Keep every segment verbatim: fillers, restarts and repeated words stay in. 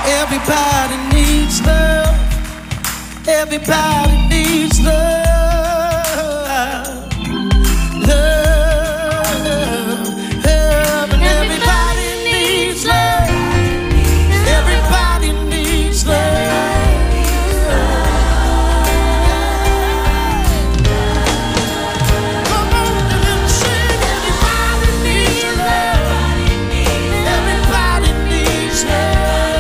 Everybody needs love. Everybody needs love. Love, love, and everybody needs love. Everybody needs love. Come on and sing. Everybody needs love. Everybody needs love.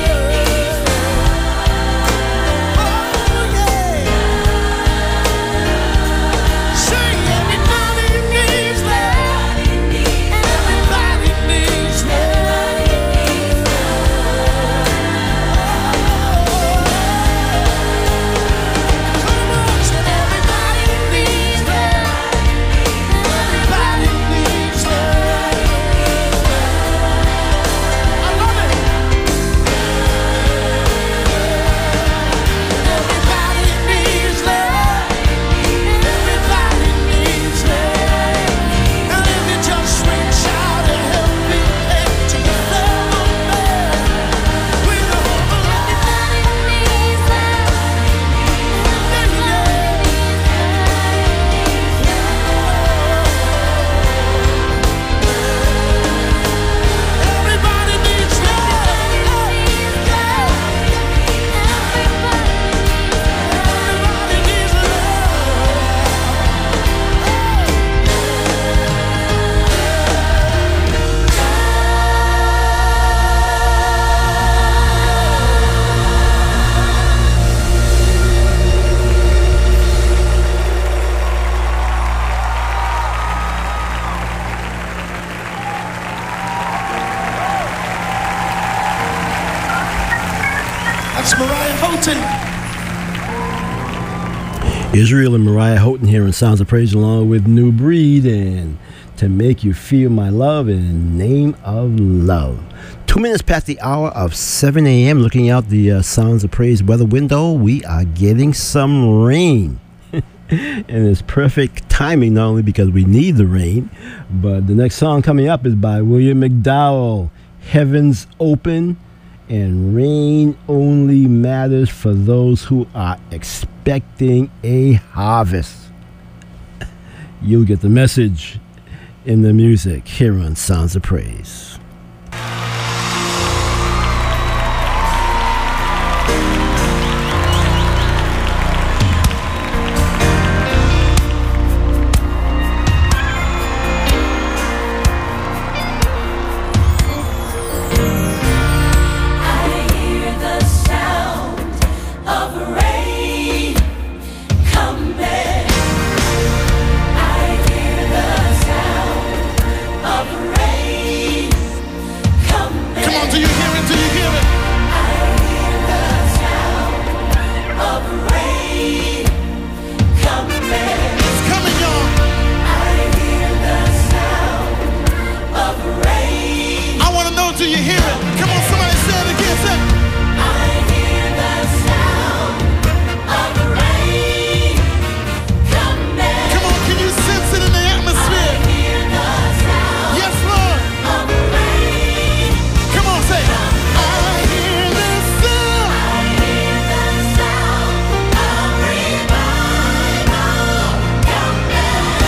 Israel and Mariah Houghton here in Sounds of Praise, along with New Breed and To Make You Feel My Love in Name of Love. Two minutes past the hour of seven a.m. Looking out the uh, Sounds of Praise weather window, we are getting some rain. And it's perfect timing, not only because we need the rain, but the next song coming up is by William McDowell, Heavens Open. And rain only matters for those who are expecting a harvest. You'll get the message in the music here on Sounds of Praise.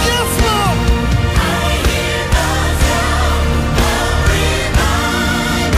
Revival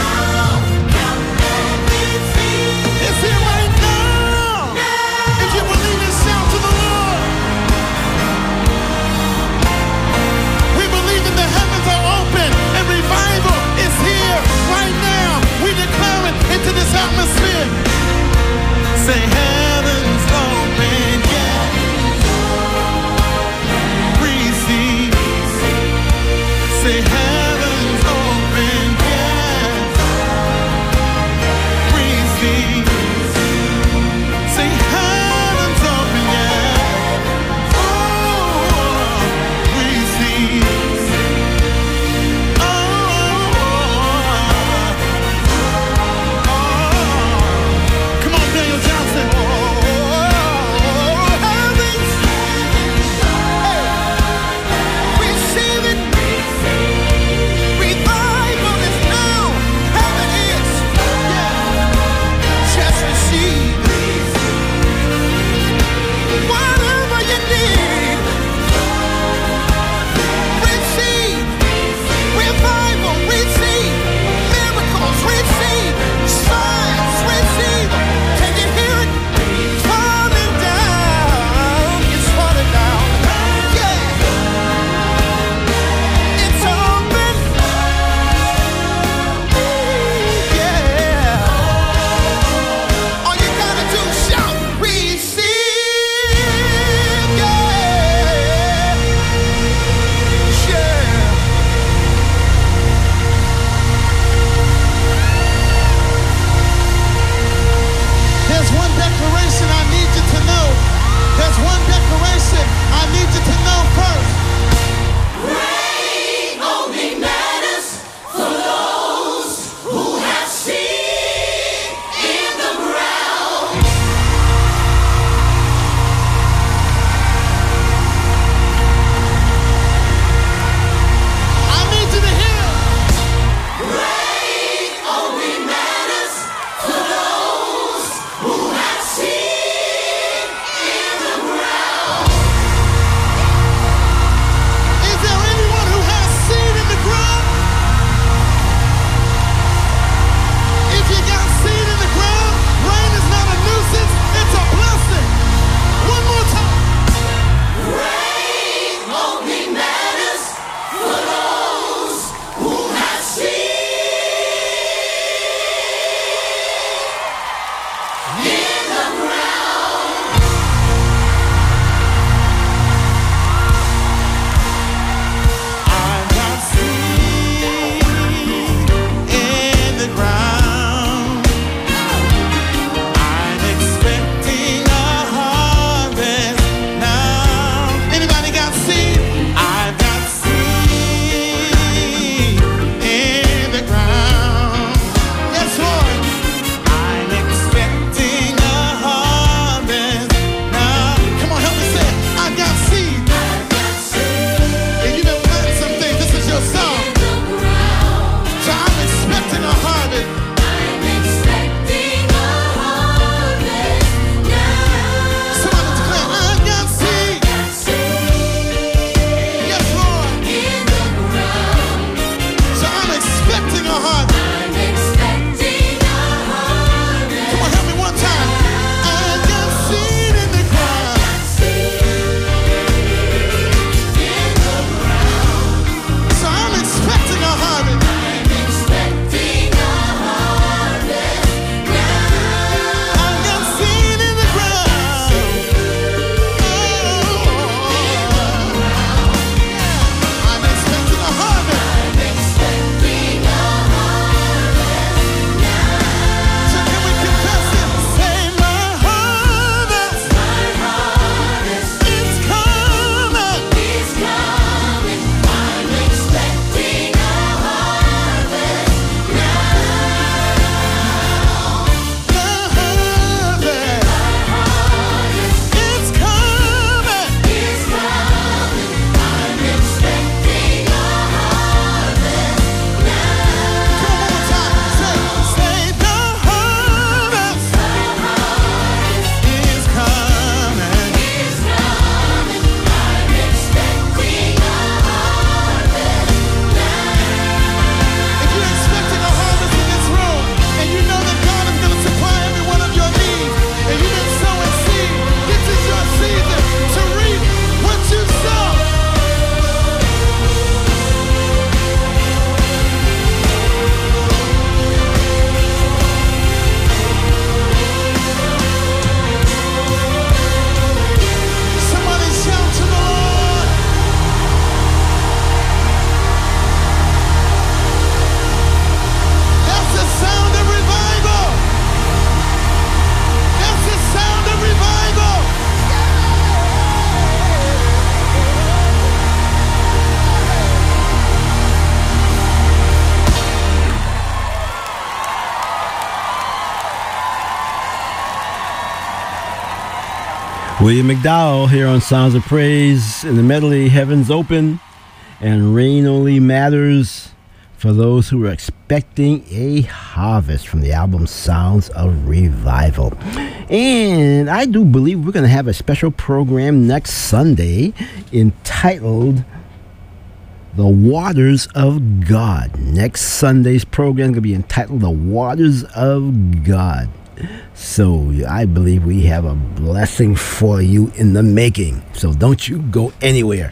William McDowell here on Sounds of Praise in the medley Heaven's Open and Rain Only Matters for those who are expecting a harvest from the album Sounds of Revival. And I do believe we're going to have a special program next Sunday entitled The Waters of God. Next Sunday's program is going to be entitled The Waters of God. So I believe we have a blessing for you in the making. So don't you go anywhere.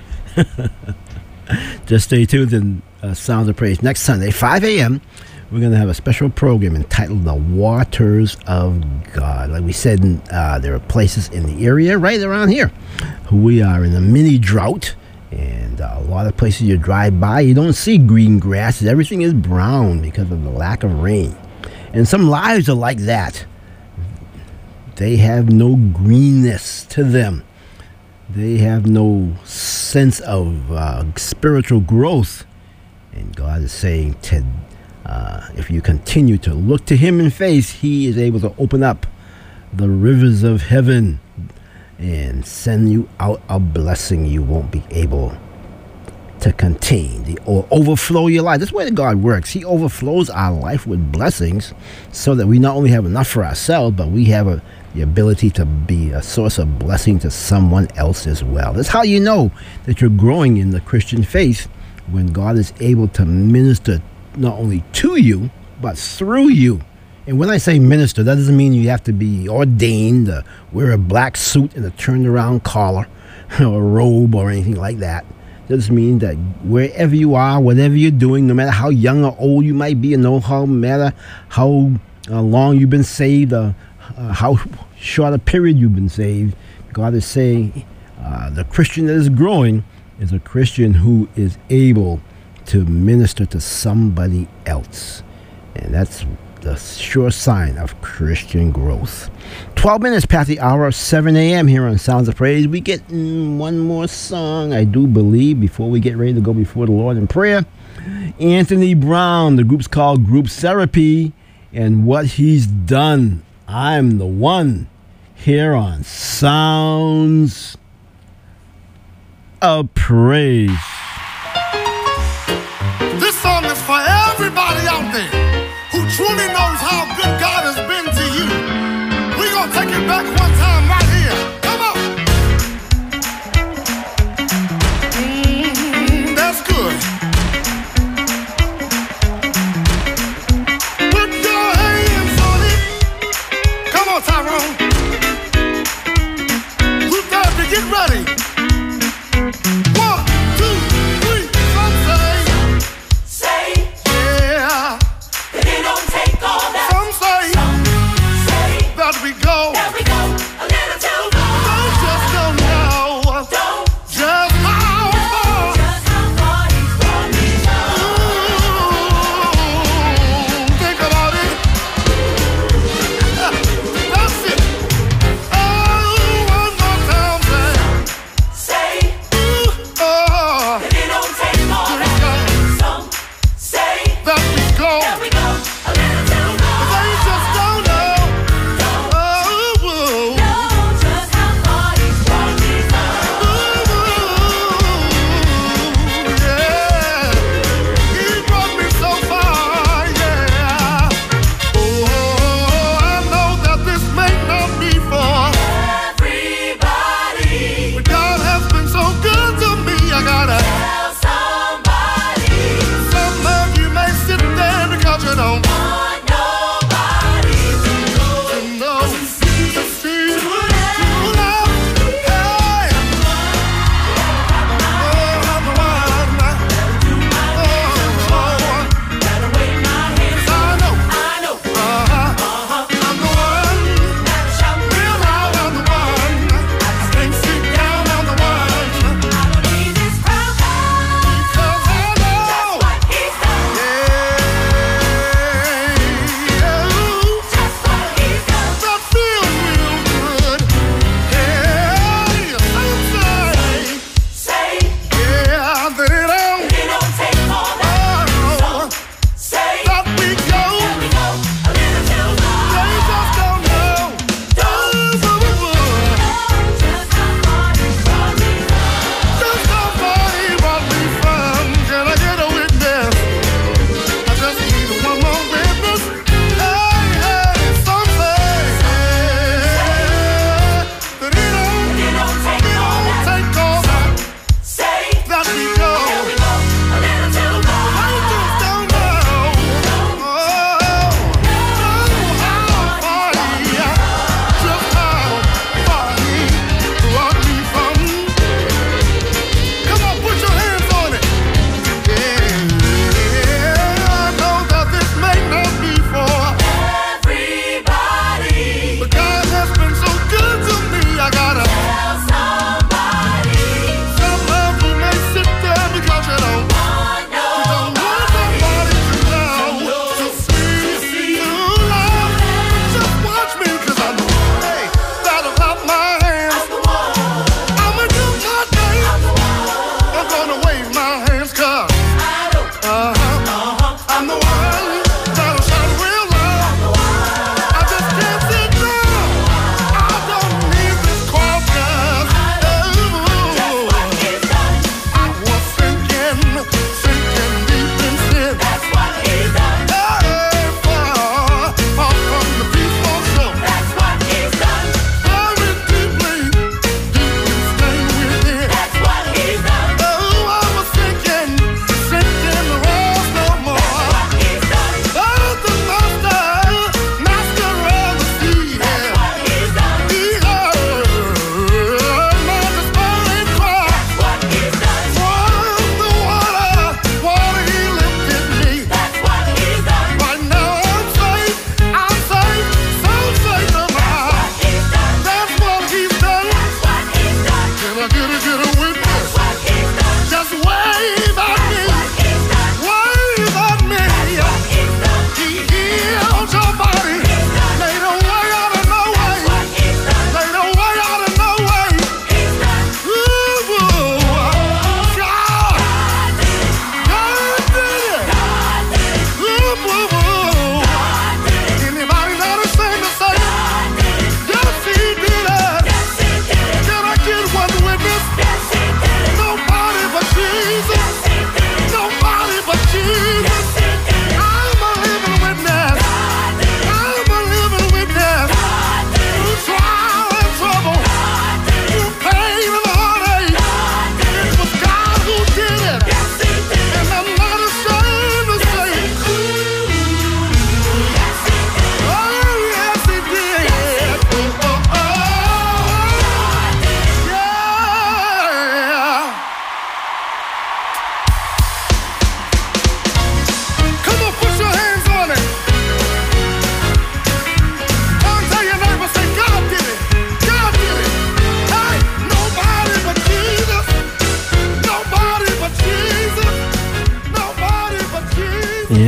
Just stay tuned in uh, Sounds of Praise. Next Sunday, five a.m., we're going to have a special program entitled The Waters of God. Like we said, uh, there are places in the area right around here. We are in a mini drought. And uh, a lot of places you drive by, you don't see green grass. Everything is brown because of the lack of rain. And some lives are like that. They have no greenness to them. They have no sense of uh, spiritual growth. And God is saying, to, uh, if you continue to look to Him in faith, He is able to open up the rivers of heaven and send you out a blessing you won't be able to contain, the, or overflow your life. That's the way God works. He overflows our life with blessings so that we not only have enough for ourselves, but we have a, the ability to be a source of blessing to someone else as well. That's how you know that you're growing in the Christian faith, when God is able to minister not only to you, but through you. And when I say minister, that doesn't mean you have to be ordained, uh, wear a black suit and a turned around collar, or a robe or anything like that. It just means that wherever you are, whatever you're doing, no matter how young or old you might be, and no how matter how uh, long you've been saved, uh, uh, how short a period you've been saved, God is saying uh, the Christian that is growing is a Christian who is able to minister to somebody else. And that's the sure sign of Christian growth. twelve minutes past the hour of seven a.m. here on Sounds of Praise. We get mm, one more song, I do believe, before we get ready to go before the Lord in prayer. Anthony Brown, the group's called Group Therapy, and what he's done. I'm the one here on Sounds of Praise. This song is for everybody out there who truly knows how good God has been to you. We're going to take it back one time right here. Come on. Mm, that's good. Put your hands on it. Come on, Tyrone. Group therapy, get ready. One, two, three, some say. Say Yeah. that it don't take all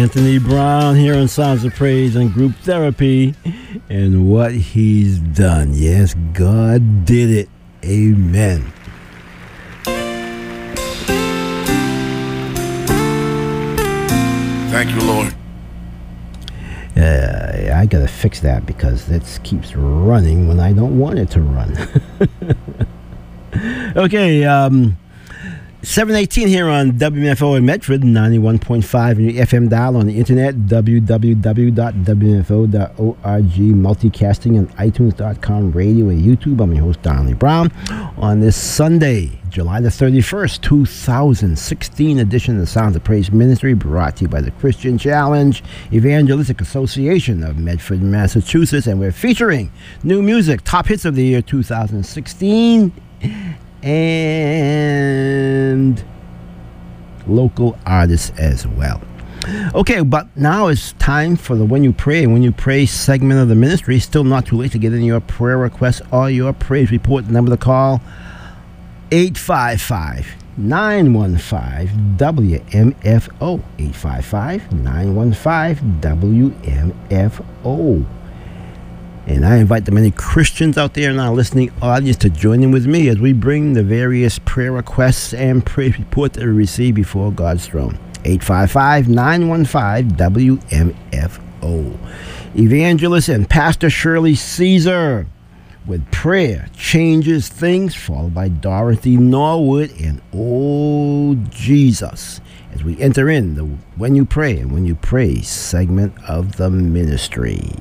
Anthony Brown here on Sounds of Praise and Group Therapy, and what he's done. Yes, God did it. Amen. Thank you, Lord. Uh, I gotta fix that because it keeps running when I don't want it to run. Okay, um, seven eighteen here on W M F O in Medford, ninety-one point five in your F M dial, on the internet, w w w dot w m f o dot org, multicasting and iTunes dot com, radio and YouTube. I'm your host, Donnie Brown. On this Sunday, July the thirty-first, two thousand sixteen edition of the Sounds of Praise Ministry, brought to you by the Christian Challenge Evangelistic Association of Medford, Massachusetts, and we're featuring new music, top hits of the year two thousand sixteen, and local artists as well. Okay, but now it's time for the When You Pray and When You Pray segment of the ministry. Still not too late to get in your prayer requests or your praise report. The number to call, eight five five, nine one five, W M F O. eight five five, nine one five, W M F O. And I invite the many Christians out there in our listening audience to join in with me as we bring the various prayer requests and praise reports that we receive before God's throne. eight five five, nine one five, W M F O. Evangelist and Pastor Shirley Caesar with Prayer Changes Things, followed by Dorothy Norwood and Oh Jesus, as we enter in the When You Pray and When You Pray segment of the ministry.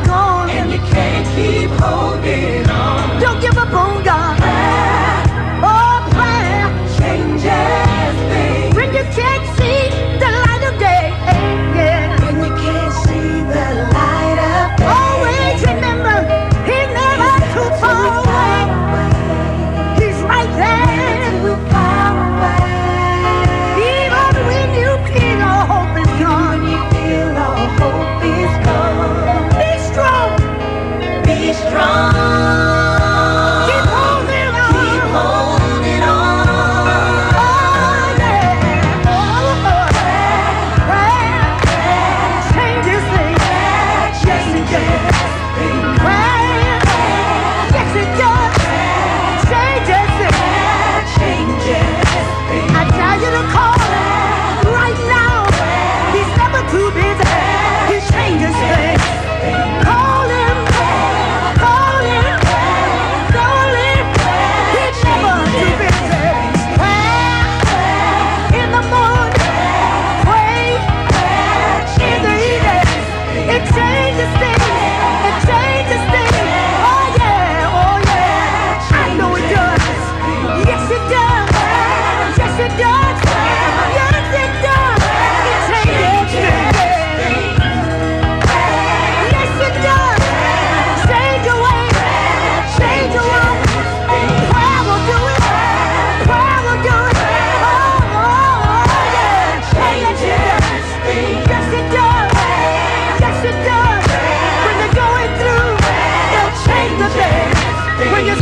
Don't give up on God. Oh,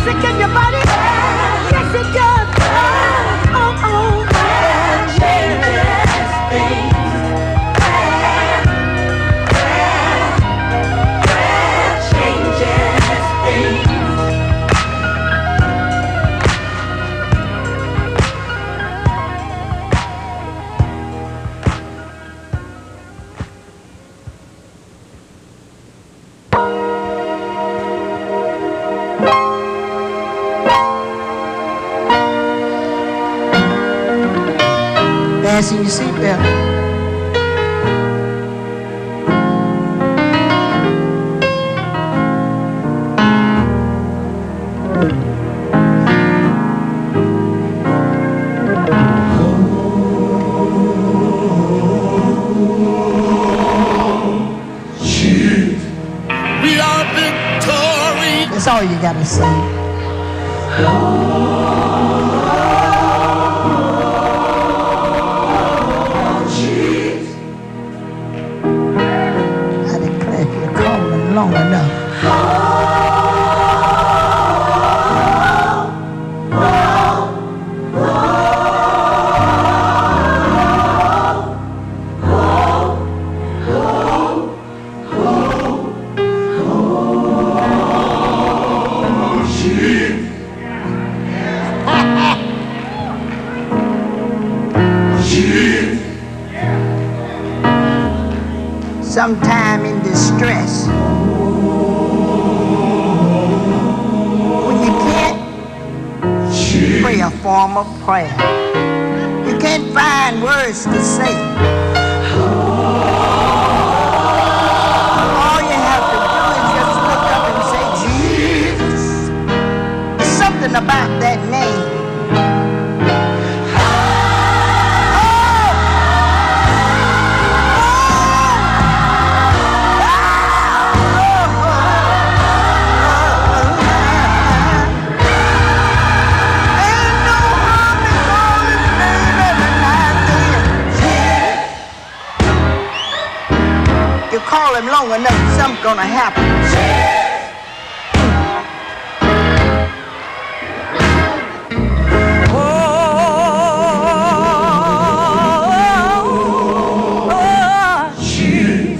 sick in your body? Yes, it does. Oh, oh. Prayer changes things. Prayer, prayer, prayer changes things. Fasten your seatbelt. We are victorious. That's all you gotta say. I declare if you're calling long enough. Sometime in distress, when you can't pray a form of prayer, you can't find words to say. All you have to do is just look up and say, Jesus. There's something about that name. Call him long enough, something's gonna happen. Oh, oh, oh, Jesus.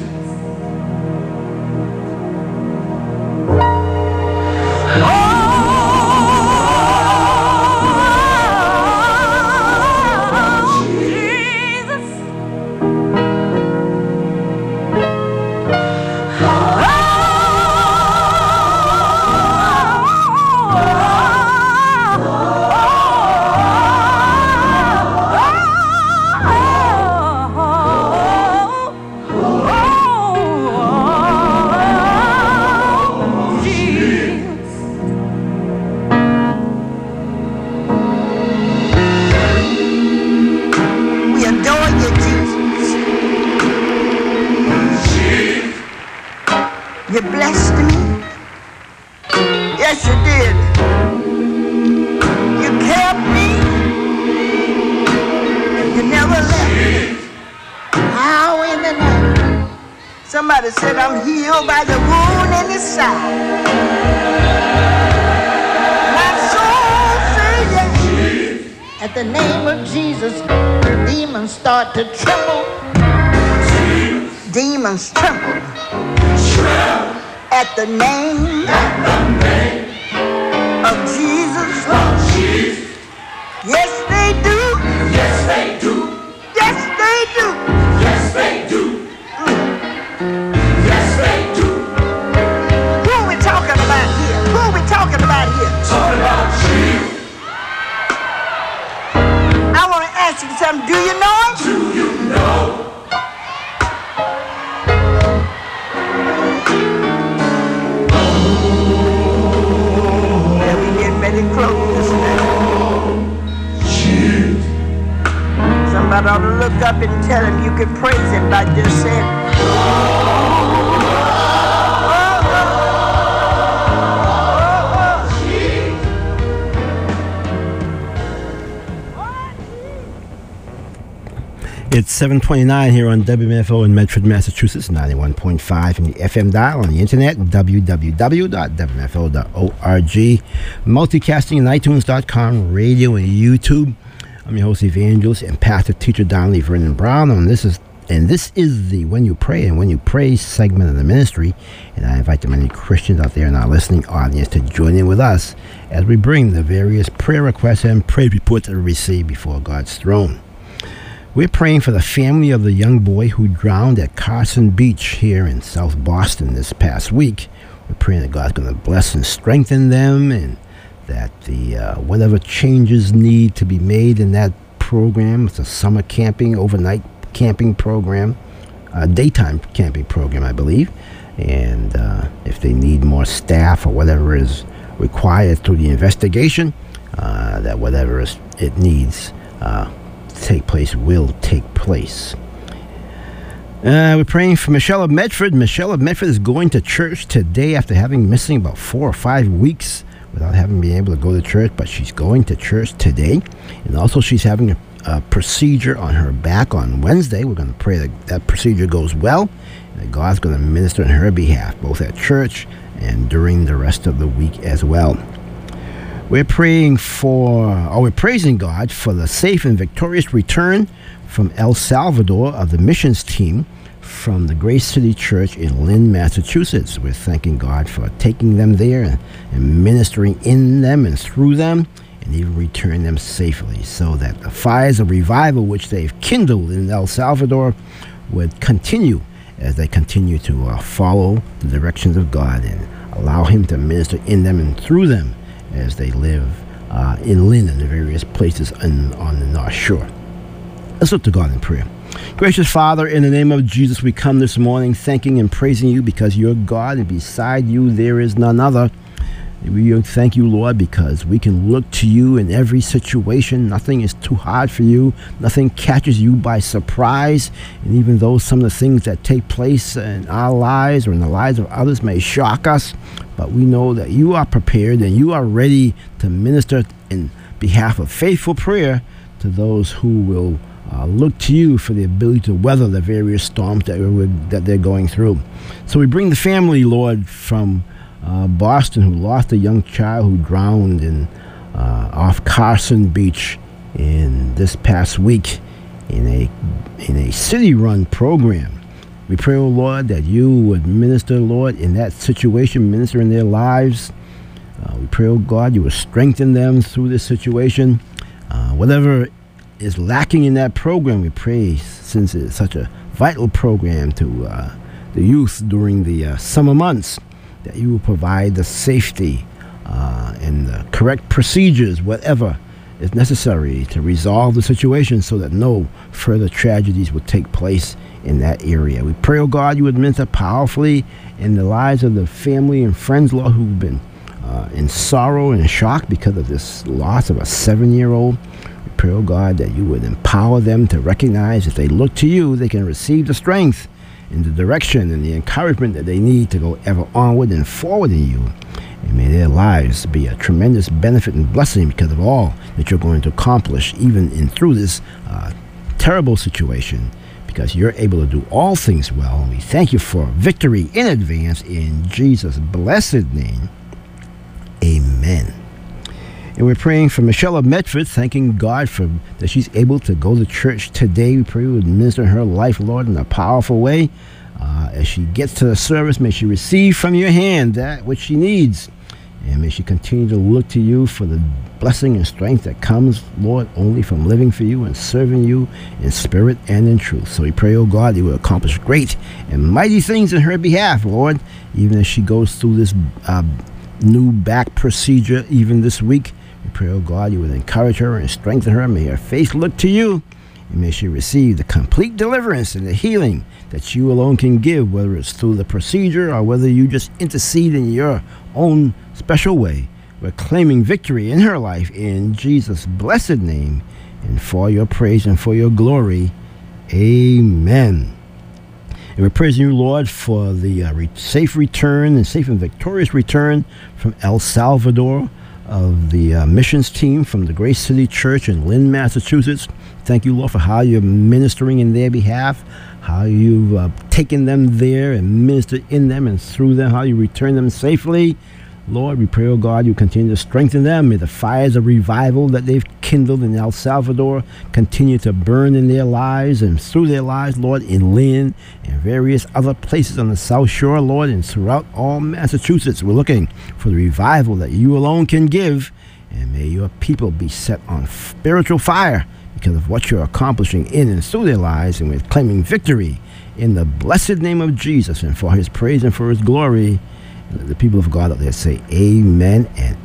You blessed me. Yes, you did. You kept me. You never left me. How in the night? Somebody said I'm healed by the wound in his side. My soul said yes. At the name of Jesus, demons start to tremble. Demons tremble. At the name, At the name of Jesus. Of Jesus. Yes, they do. Yes, they do. Yes, they do. Yes, they do. Mm. Yes, they do. Who are we talking about here? Who are we talking about here? Talking about Jesus. I want to ask you something. Do you know it? Do you know? Close Somebody ought to look up and tell him you can praise him by just saying, It's seven twenty-nine here on W M F O in Medford, Massachusetts, ninety-one point five in the F M dial, on the internet, w w w dot w m f o dot org, multicasting in itunes dot com, radio and YouTube. I'm your host, evangelist and pastor teacher Donnelly Vernon Brown, and this is and this is the When You Pray and When You Pray segment of the ministry, and I invite the many Christians out there in our listening audience to join in with us as we bring the various prayer requests and prayer reports that we receive before God's throne. We're praying for the family of the young boy who drowned at Carson Beach here in South Boston this past week. We're praying that God's going to bless and strengthen them, and that the uh, whatever changes need to be made in that program. It's a summer camping, overnight camping program, a daytime camping program, I believe. And uh, if they need more staff or whatever is required through the investigation, uh, that whatever is, it needs uh, to take place will take place. Uh, we're praying for Michelle of Medford. Michelle of Medford is going to church today after having missing about four or five weeks without having been able to go to church, but she's going to church today. And also she's having a, a procedure on her back on Wednesday. We're going to pray that that procedure goes well, and that God's going to minister on her behalf, both at church and during the rest of the week as well. We're praying for, or we're praising God for the safe and victorious return from El Salvador of the missions team from the Grace City Church in Lynn, Massachusetts. We're thanking God for taking them there and, and ministering in them and through them, and even return them safely, so that the fires of revival which they've kindled in El Salvador would continue as they continue to uh, follow the directions of God and allow Him to minister in them and through them as they live uh, in Lynn and the various places on, on the North Shore. Let's look to God in prayer. Gracious Father, in the name of Jesus, we come this morning thanking and praising you because you're God, and beside you there is none other. We thank you, Lord, because we can look to you in every situation. Nothing is too hard for you. Nothing catches you by surprise. And even though some of the things that take place in our lives or in the lives of others may shock us, but we know that you are prepared and you are ready to minister in behalf of faithful prayer to those who will uh, look to you for the ability to weather the various storms that, we're, that they're going through. So we bring the family, Lord, from Uh, Boston, who lost a young child who drowned in uh, off Carson Beach in this past week in a in a city-run program. We pray, oh Lord, that you would minister, Lord, in that situation, minister in their lives. Uh, we pray, oh God, you would strengthen them through this situation. Uh, whatever is lacking in that program, we pray, since it's such a vital program to uh, the youth during the uh, summer months, that you will provide the safety uh, and the correct procedures, whatever is necessary to resolve the situation so that no further tragedies will take place in that area. We pray, oh God, you would minister powerfully in the lives of the family and friends, Lord, who've been uh, in sorrow and shock because of this loss of a seven-year-old. We pray, oh God, that you would empower them to recognize if they look to you, they can receive the strength in the direction and the encouragement that they need to go ever onward and forward in you. And may their lives be a tremendous benefit and blessing because of all that you're going to accomplish even in through this uh, terrible situation, because you're able to do all things well. And we thank you for victory in advance in Jesus' blessed name. Amen. And we're praying for Michelle of Medford, thanking God for that she's able to go to church today. We pray you would minister in her life, Lord, in a powerful way. Uh, as she gets to the service, may she receive from your hand that which she needs. And may she continue to look to you for the blessing and strength that comes, Lord, only from living for you and serving you in spirit and in truth. So we pray, oh God, you will accomplish great and mighty things in her behalf, Lord, even as she goes through this uh, new back procedure even this week. We pray, oh God, you would encourage her and strengthen her. May her faith look to you, and may she receive the complete deliverance and the healing that you alone can give, whether it's through the procedure or whether you just intercede in your own special way. We're claiming victory in her life in Jesus' blessed name, and for your praise and for your glory. Amen. And we're praising you, Lord, for the uh, re- safe return and safe and victorious return from El Salvador of the uh, missions team from the Grace City Church in Lynn, Massachusetts. Thank you, Lord, for how you're ministering in their behalf, how you've uh, taken them there and ministered in them and through them, how you return them safely. Lord, we pray, oh God, you continue to strengthen them. May the fires of revival that they've kindled in El Salvador continue to burn in their lives and through their lives, Lord, in Lynn and various other places on the South Shore, Lord, and throughout all Massachusetts. We're looking for the revival that you alone can give, and may your people be set on spiritual fire because of what you're accomplishing in and through their lives, and we're claiming victory in the blessed name of Jesus, and for his praise and for his glory. The people of God out there say amen and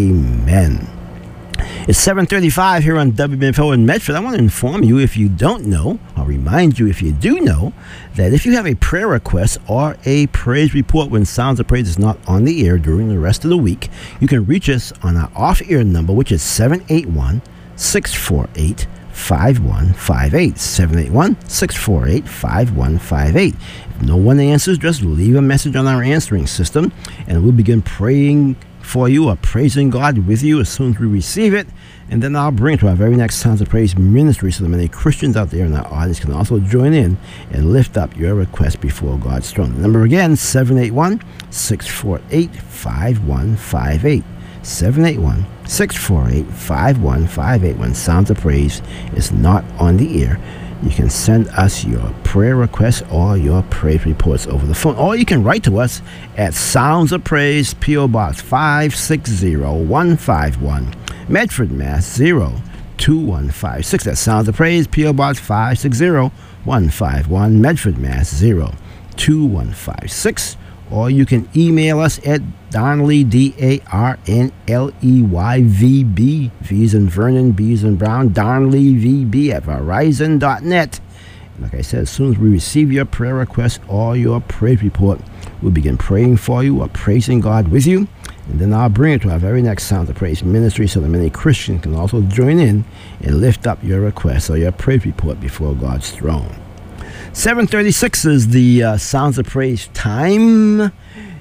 amen. It's seven thirty-five here on W B N F O in Medford. I want to inform you, if you don't know, I'll remind you if you do know, that if you have a prayer request or a praise report when Sounds of Praise is not on the air during the rest of the week, you can reach us on our off-air number, which is seven eight one, six four eight, five one five eight. seven eight one, six four eight, five one five eight. If no one answers, just leave a message on our answering system, and we'll begin praying for you or praising God with you as soon as we receive it. And then I'll bring it to our very next Sounds of Praise ministry so that many Christians out there in our audience can also join in and lift up your request before God's throne. The number again, seven eight one, six four eight, five one five eight. seven eight one, six four eight, five one five eight. When Sounds of Praise is not on the air, you can send us your prayer requests or your praise reports over the phone, or you can write to us at Sounds of Praise, P O. Box five six zero one five one, Medford, Mass. zero two one five six. That's Sounds of Praise, P O. Box five six zero one five one, Medford, Mass. zero two one five six. Or you can email us at Darnley, D A R N L E Y V B, V's and Vernon, B's and Brown, Darnley V B at Verizon dot net. Like I said, as soon as we receive your prayer request or your praise report, we'll begin praying for you or praising God with you. And then I'll bring it to our very next Sound of Praise ministry so that many Christians can also join in and lift up your request or your praise report before God's throne. seven thirty-six is the uh, Sounds of Praise time,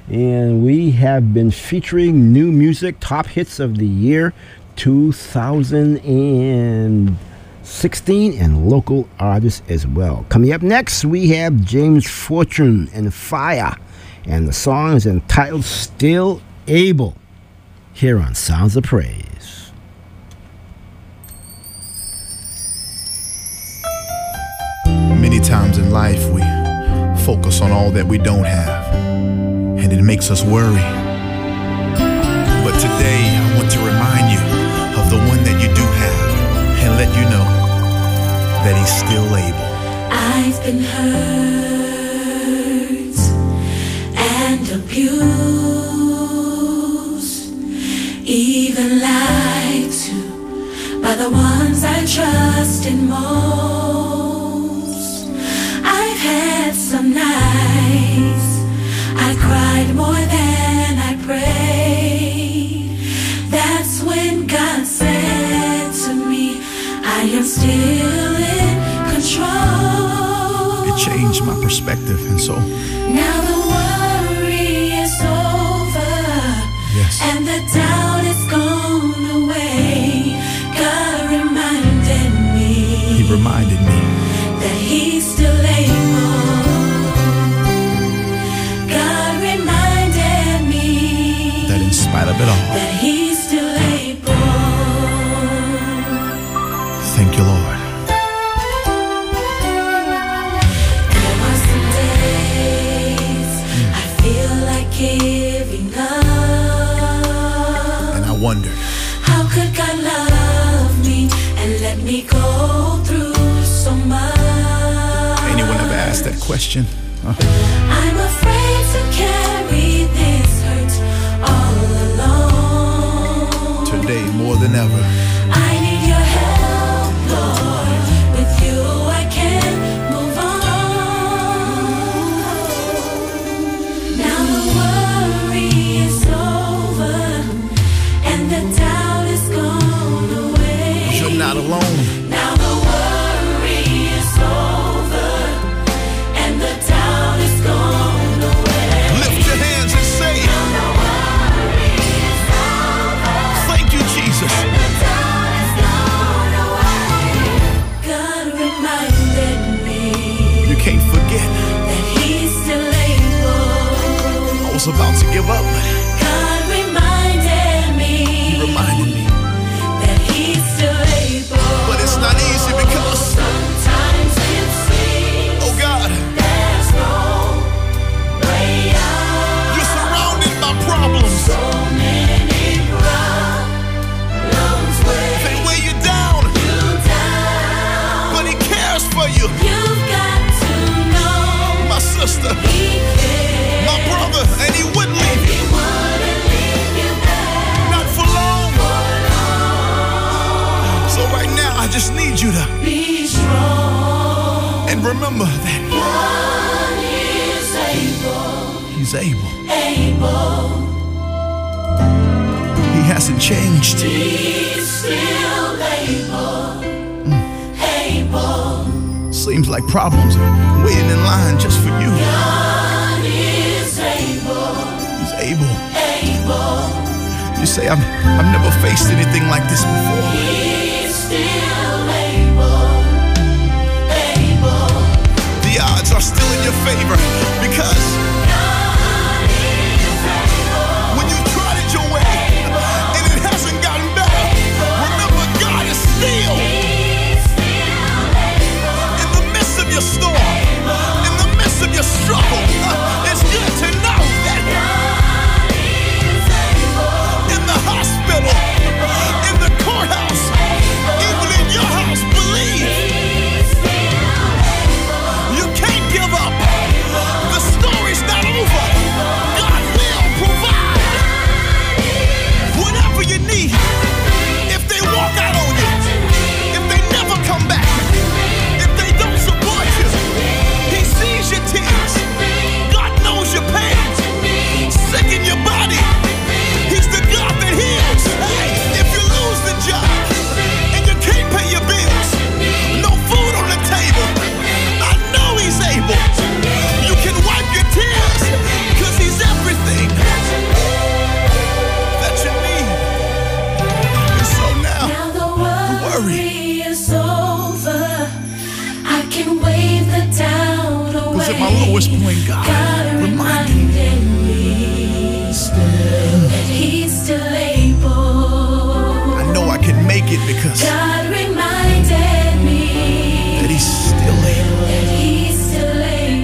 and we have been featuring new music, top hits of the year two thousand sixteen, and local artists as well. Coming up next, we have James Fortune and Fire, and the song is entitled Still Able, here on Sounds of Praise. Many times in life we focus on all that we don't have, and it makes us worry. But today I want to remind you of the one that you do have and let you know that he's still able. I've been hurt and abused, even lied to by the ones I trusted most. I've had some nights I cried more than I prayed. That's when God said to me, I am still in control. It changed my perspective, and so now the worry is over. Yes. And the doubt is gone away. God reminded me, he reminded me that he's still able. God reminded me that in spite of it all, that he's still able. thank you, Lord. There are some days I feel like giving up, And I wondered, how could God love me and let me go through so much? anyone ever asked that question? Huh? I'm afraid to carry this hurt all alone. Today, more than ever, I need your help, Lord. With you I can move on. Now the worry is over and the doubt is gone away. you're not alone. Now the worry is over and the doubt is gone away. Lift your hands and say, Now the worry is over. say about to give up, but God reminded me, He reminded me. that He's still able. But it's not easy because, Sometimes it seems oh God, there's no way out. you're surrounded by problems. So many problems weigh They weigh you down, you down. but He cares for you. You've got to know My sister, He cares. my brother, and He wouldn't leave He you. wouldn't leave you there Not for long. for long. So right now, I just need you to, Be strong. and remember that God is able, He's able. able. He hasn't changed. He's still able, able. Seems like problems are waiting in line just for you. God is able, He's able. able. You say, I've, I've never faced anything like this before. He's still able, able. The odds are still in your favor because God is able, when you tried it your way and it hasn't gotten better, remember God is still He's still able, in the midst of your storm, in the midst of your struggle. uh, It's good to know that God is able, in the hospital, in the courthouse, even in your house, believe He's still able, you can't give up. The story's not over. God will provide whatever you need. If they walk out on you, if they never come back, if they don't support you, He sees your tears. God knows your pain. Sick in your body. He's the God that heals. Hey, if you lose the job and you can't pay your bills, no food on the table, I know He's able. You can wipe your tears because He's everything that you need. And so now, now the worry is over. I can wave the doubt away. was at my lowest point, God God reminded me. reminded me that He's still able. I know I can make it because God reminded me that He's still able. that He's still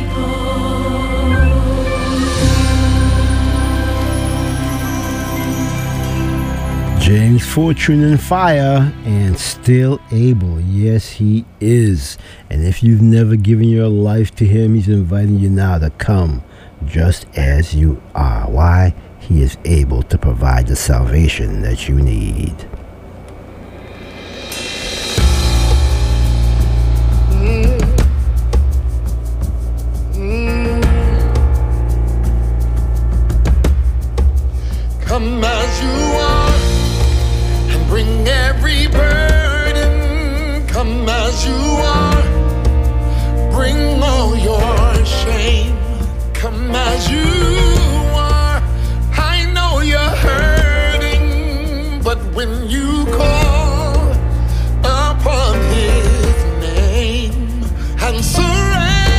able. James Fortune and Fire, and still able. Yes, He is. And if you've never given your life to Him, He's inviting you now to come just as you are. Why? He is able to provide the salvation that you need. Come as you are and bring every burden. Come as you are, bring all your shame. Come as you are, I know you're hurting, but when you call upon His name and surrender.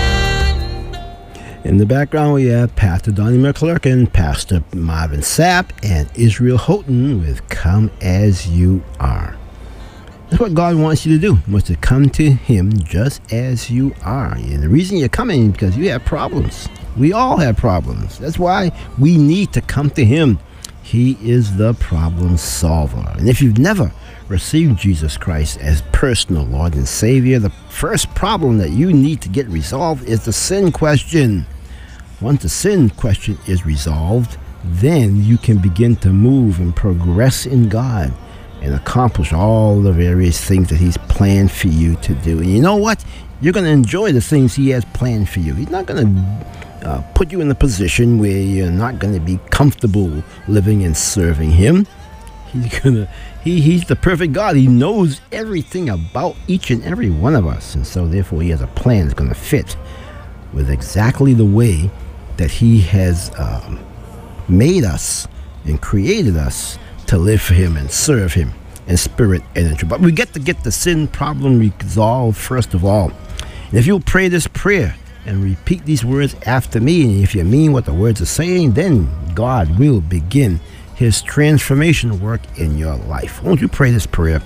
In the background, we have Pastor Donnie McClurkin, Pastor Marvin Sapp, and Israel Houghton with Come As You Are. That's what God wants you to do, wants to come to Him just as you are. And the reason you're coming is because you have problems. We all have problems. That's why we need to come to Him. He is the problem solver. And if you've never received Jesus Christ as personal Lord and Savior, the first problem that you need to get resolved is the sin question. Once the sin question is resolved, then you can begin to move and progress in God and accomplish all the various things that He's planned for you to do. And you know what? You're going to enjoy the things He has planned for you. He's not going to uh, put you in a position where you're not going to be comfortable living and serving Him. He's gonna he he's the perfect God. He knows everything about each and every one of us, and so therefore He has a plan that's going to fit with exactly the way that He has um, made us and created us to live for Him and serve Him in spirit and in truth. But we get to get the sin problem resolved first of all. And if you'll pray this prayer and repeat these words after me. And if you mean what the words are saying, then God will begin his transformation work in your life. Won't you pray this prayer?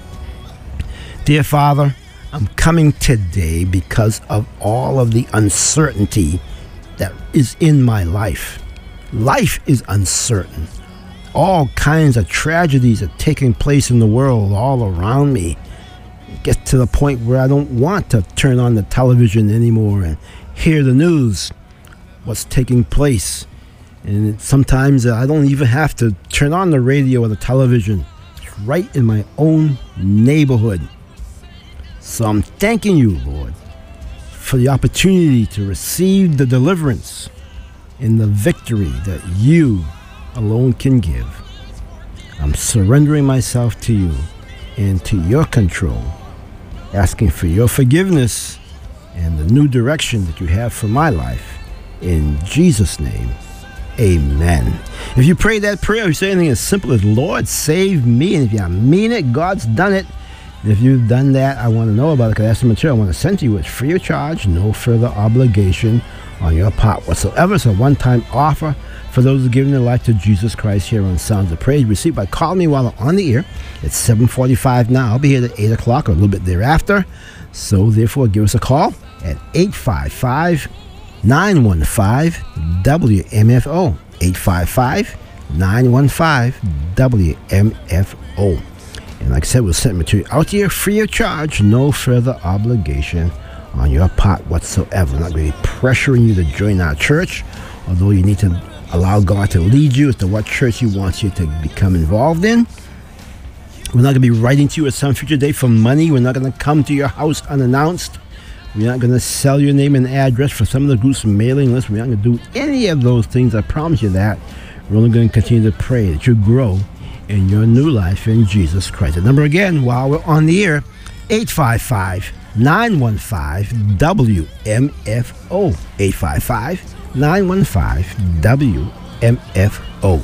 Dear Father, I'm coming today because of all of the uncertainty that is in my life. Life is uncertain. All kinds of tragedies are taking place in the world all around me. It gets to the point where I don't want to turn on the television anymore and hear the news, what's taking place. And sometimes I don't even have to turn on the radio or the television. It's right in my own neighborhood. So I'm thanking you, Lord, for the opportunity to receive the deliverance and the victory that you alone can give. I'm surrendering myself to you and to your control, asking for your forgiveness and the new direction that you have for my life. In Jesus' name, amen. If you pray that prayer, you say anything as simple as, Lord, save me. And if you mean it, God's done it. And if you've done that, I want to know about it, because that's the material I want to send to you. It's free of charge, no further obligation on your part whatsoever. It's a one-time offer for those who are giving their life to Jesus Christ here on Sounds of Praise. Receive by calling me while I'm on the air. It's seven forty-five now. I'll be here at eight o'clock or a little bit thereafter. So, therefore, give us a call at eight five five, nine one five, W M F O. eight five five, nine one five, W M F O. And like I said, we'll send material out here free of charge, no further obligation on your part whatsoever. We're not going to be pressuring you to join our church, although you need to allow God to lead you as to what church he wants you to become involved in. We're not going to be writing to you at some future date for money. We're not going to come to your house unannounced. We're not going to sell your name and address for some of the groups' mailing lists. We're not going to do any of those things. I promise you that. We're only going to continue to pray that you grow in your new life in Jesus Christ. The number again, while we're on the air, eight five five, nine one five, W M F O. eight five five, nine one five, W M F O.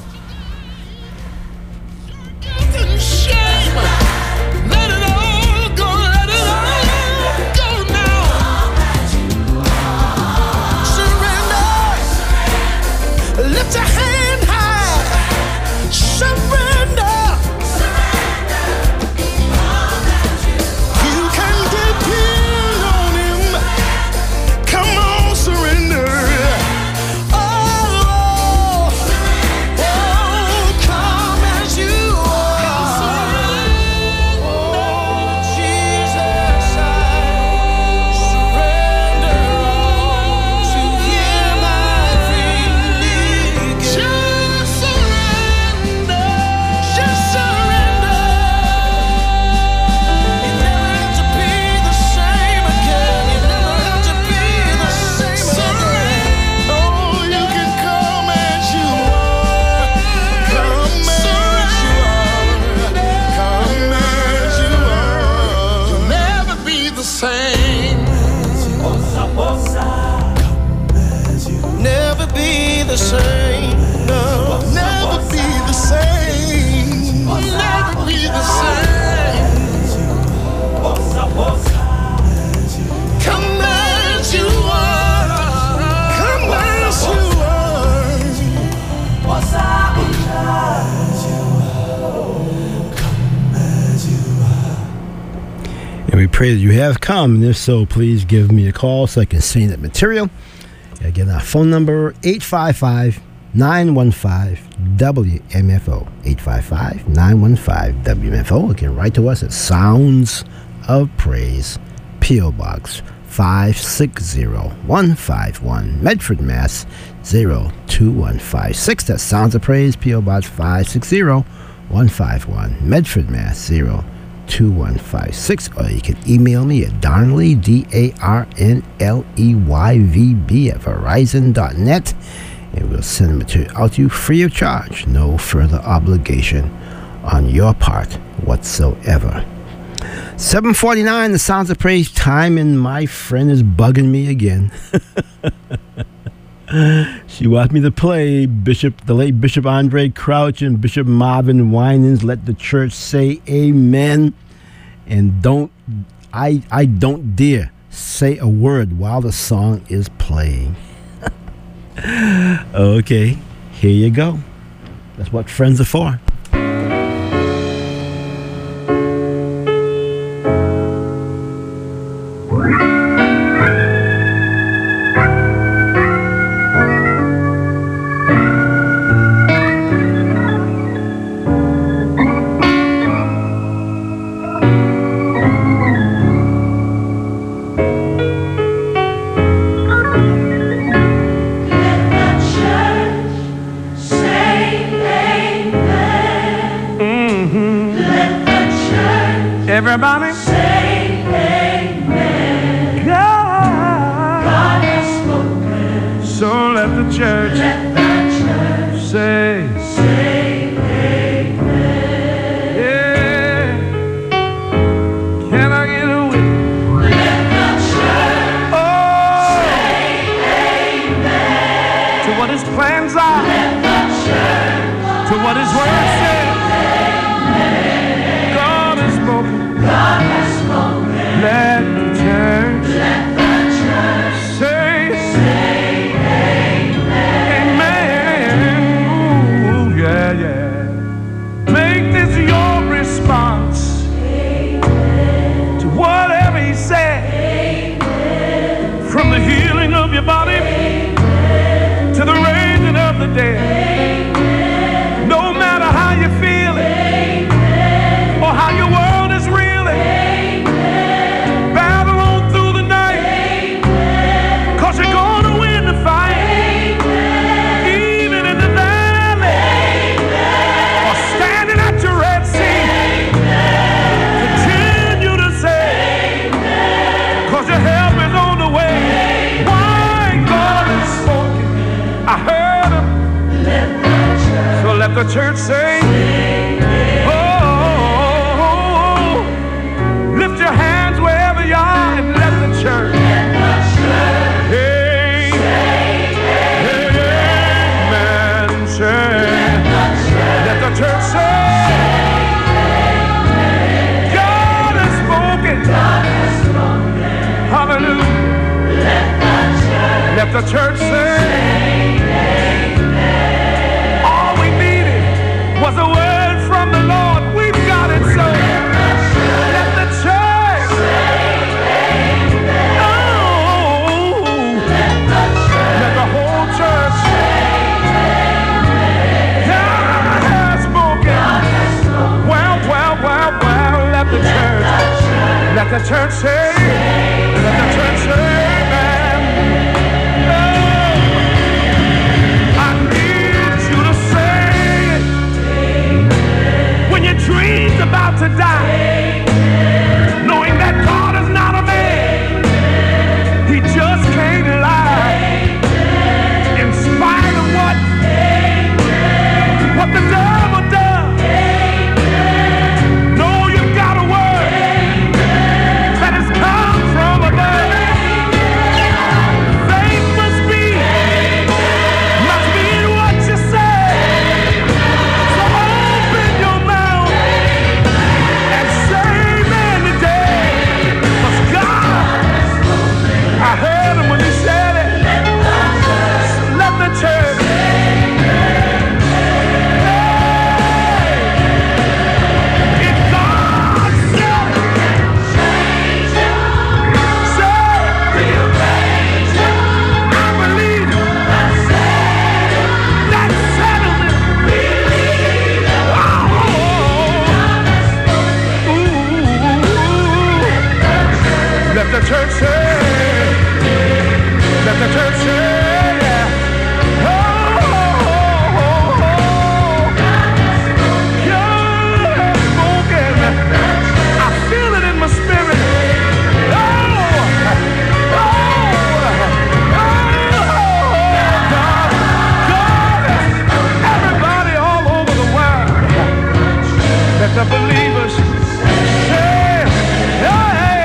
Pray that you have come, and if so, please give me a call so I can send that material. Again, our phone number, eight five five, nine one five, W M F O. eight five five, nine one five, W M F O. You can write to us at Sounds of Praise, P O. Box five six zero, one five one, Medford, Mass. zero two one five six. That's Sounds of Praise, P O. Box five six zero, one five one, Medford, Mass. zero two one five six, or you can email me at Darnley, D A R N L E Y V B, at Verizon dot net, and we'll send the material out to you free of charge, no further obligation on your part whatsoever. seven forty-nine, the Sounds of Praise time, and my friend is bugging me again. She wants me to play Bishop, the late Bishop Andre Crouch and Bishop Marvin Winans, Let the Church Say Amen. And don't, I, I don't dare say a word while the song is playing. Okay, here you go. That's what friends are for. Everybody say amen. God, God has spoken. So let the church, let the church say, say amen. Yeah. Can I get a witness? Let the church oh. say amen. To what his plans are. Let the church to what his word says. God has spoken. Let the church, let the church say, say amen. Amen. Ooh, yeah, yeah. Make this your response amen. To whatever he said. Amen. From the healing of your body amen. To the raising of the dead. Amen. No matter how you feel it amen. Or how your world is real. Let the church say, oh, oh, oh, lift your hands wherever you are and let the church, let the church hey, say, amen. Say, let the church say, God has spoken. God has spoken. Hallelujah. Let the church, let the church say, was a word from the Lord. We've got it so. Let the church oh, let the whole church God has spoken. Well, well, well, well, let the church let the church say let the church say amen. Oh, I need you to say your dreams about to die, knowing that God is not a man, he just can't lie. In spite of what what the devil does, know you've got a word that has come from above. Faith must be must be in what you say. So open your mouth and say amen today. 'Cause God, I heard him when he said it. Let the church. If God said it, say, I believe it. That settles it. Oh, ooh. Let the church say, let the church say, yeah. Oh, oh, oh, oh. God has spoken. I feel it in my spirit. Oh, oh, oh, God, God, everybody all over the world. Let the believers say, hey,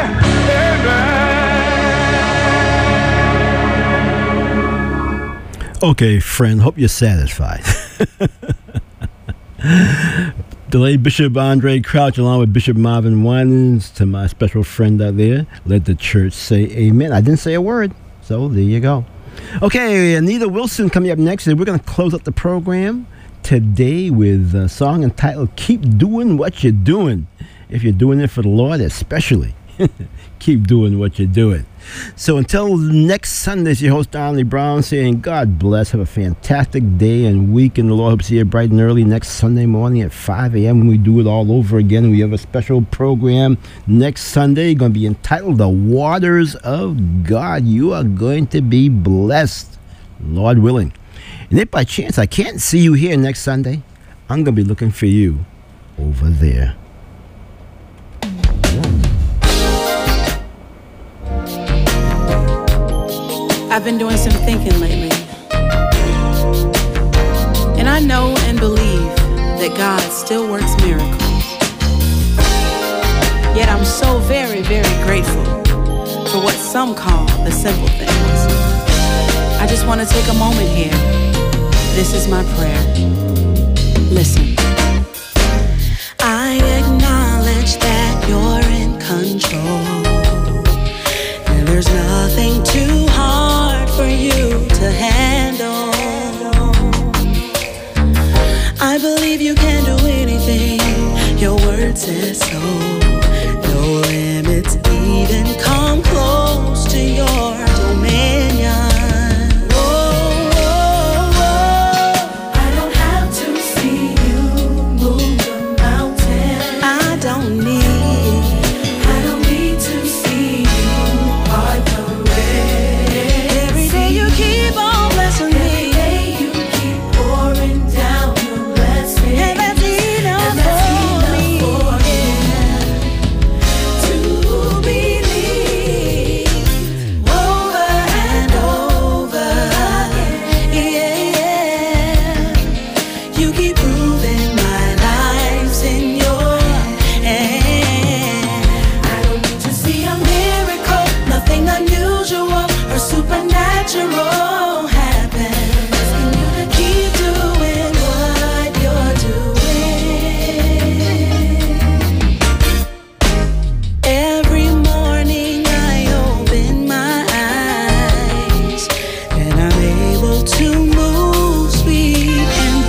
amen. Okay, friend, hope you're satisfied. The late Bishop Andre Crouch, along with Bishop Marvin Winans, to my special friend out there, let the church say amen. I didn't say a word, so there you go. Okay, Anita Wilson coming up next, and we're going to close up the program today with a song entitled Keep Doing What You're Doing. If you're doing it for the Lord, especially, keep doing what you're doing. So until next Sunday, it's your host, Donley Brown, saying God bless. Have a fantastic day and week in the Lord. Hope to see you bright and early next Sunday morning at five a.m. when we do it all over again. We have a special program next Sunday going to be entitled The Waters of God. You are going to be blessed, Lord willing. And if by chance I can't see you here next Sunday, I'm going to be looking for you over there. I've been doing some thinking lately, and I know and believe that God still works miracles. Yet I'm so very, very grateful for what some call the simple things. I just want to take a moment here. This is my prayer. Listen. I acknowledge that you're in control, and there's nothing too hard for you to handle. I believe you can do anything. Your word says so. No limits even come close to your dominion. Whoa, whoa, whoa. I don't have to see you move the mountain. I don't need. I don't need to see you part the red. Every day you keep on blessing me. Every day you keep pouring down your blessing. And that's enough for me. To believe over and over. Yeah, yeah. You keep proving my life's in your hand. I don't need to see a miracle, nothing unusual or supernatural happen. Asking you to keep doing what you're doing. Every morning I open my eyes, and I'm able to move, speak, and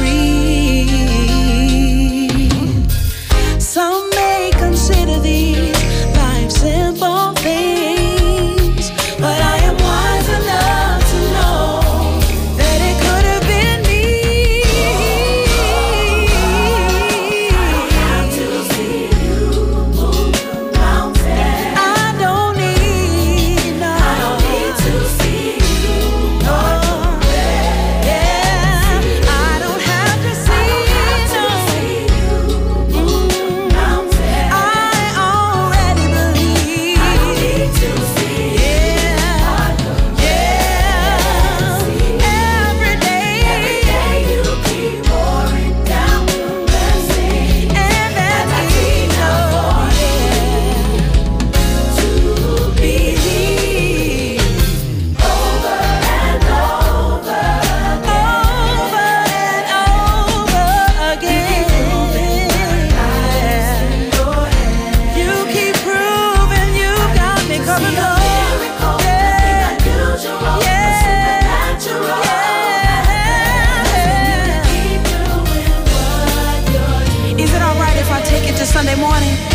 breathe. Some may consider these life simple things, but I am wise enough to know that it could have been me. I have to see you move the mountain. I don't need, no. I don't need to see you part the red. Yeah, I don't have to see, no. Move the mountain. I already believe. I don't need to see yeah, part the yeah. Every day, every day you keep pouring down your blessing, and that's enough to believe over and over, over and over again. You keep proving you got me coming up. Is it all right if I take it to Sunday morning?